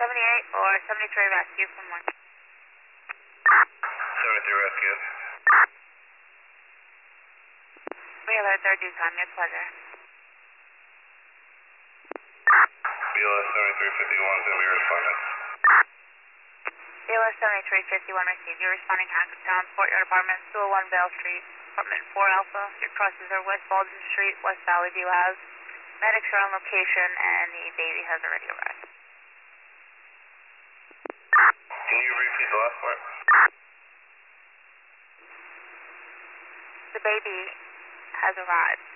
78 or 73 rescue from 1. 73 rescue. Wheeler, third due time, your pleasure. BLS 7351 is going to be responding. BLS 7351 received. You're responding Hackettstown, Courtyard Apartments, 201 Bale Street, Apartment 4 Alpha. Your crosses are West Baldwin Street, West Valley View Ave. Medics are on location and the baby has already arrived. Can you repeat the last part? The baby has arrived.